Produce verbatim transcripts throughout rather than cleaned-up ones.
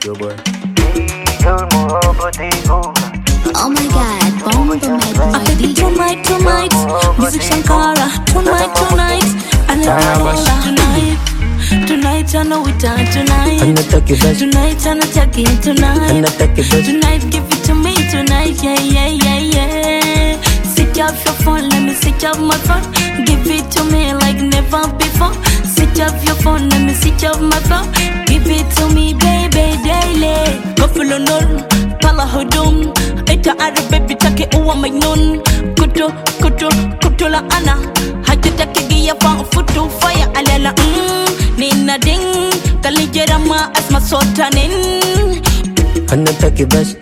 Oh my God, bomb the I think tonight, tonight, music Shankara. Tonight, tonight, I never tonight. Tonight, I know it all tonight. Tonight, I know it tonight. Tonight, give it to me tonight, yeah, yeah, yeah, yeah. Switch off your phone, let me switch off my phone. Give it to me like never before. Switch off your phone, let me switch off my phone. Give it to me, baby, daily. Buffalo Nur, Pala Hodum. Eta Arab baby take uwa magnun. Kuto, kuto, kuto la ana. Haja take giya fa futu fire alela. Mm, nina ding. Kalijera ma asma sotanin. Anna take best.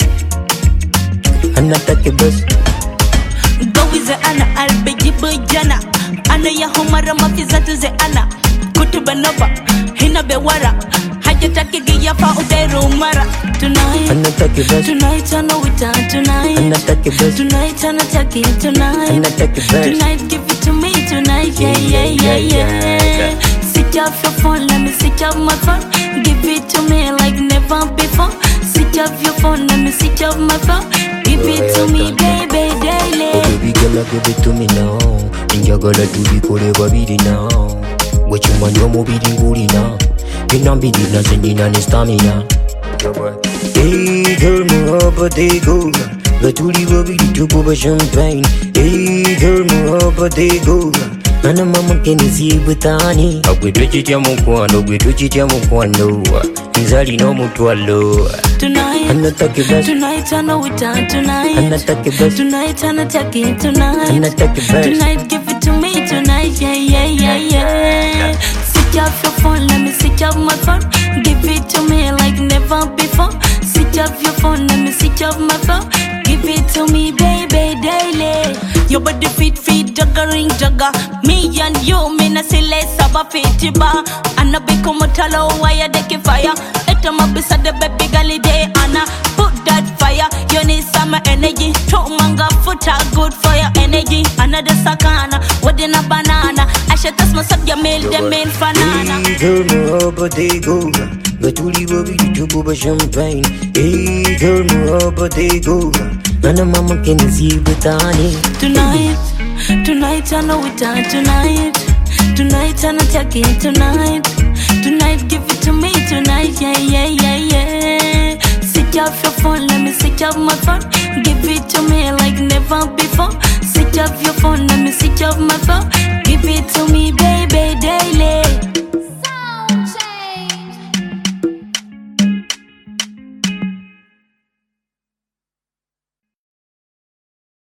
Anna take best. Go is ana albeji bujana. Ana ya homara mafizatu ze ana. Kutu banova, hina bewara. Haja take giya fa udairu mara. Tonight, Anna take best. tonight I know it all tonight. Anna take best. Tonight I know take it tonight. Anna take best. Tonight give it to me tonight, yeah, yeah, yeah, yeah. Switch off your phone, let me switch off my phone. Give it to me like never before. Switch off your phone, let me switch off my phone. Give it to me, baby, daily. Oh baby girl, give it to me now. Njagala tubikole babiri now. Wechumanyi omubiri ngulina. Binambirina zenjina ne stamina. Hey girl, muhabbate goga. Gatuli babiri tukuba champagne. Hey girl, muhabbate goga. Ana mama kenisi butani. Agwe tuchitya mukwano, gwe tuchitya mukwano. Nzali no mutwalo. Tonight, Anna take best. tonight I know it all tonight. Anna take best. Tonight I know take it tonight. Anna take best. Tonight give it to me tonight, yeah, yeah, yeah, yeah. Switch off your phone, let me switch off my phone. Give it to me like never before. Switch off your phone, let me switch off my phone. Give it to me, baby, daily. Your body fit, fit, juggering, jugger. Me and you, me na sile saba fitiba. Anna biko motalo, wire deke fire. Eta mabisa de baby gali day, Anna. Put that fire, you need some energy. Throw manga foot out, good for your energy. Another sakana, what in a banana. I should test myself, your meal, the meal fanana. Hey girl, muhabbate goga. Gatuli babiri tukuba champagne. Hey girl, muhabbate goga. Ana mama kenisi butani. Tonight, tonight I know it all tonight. Tonight I know take it tonight. Tonight give it to me tonight, yeah, yeah, yeah, yeah. Switch off your phone, let me switch off my phone. Give it to me like never before. Switch off your phone, let me switch off my phone. Give it to me, baby,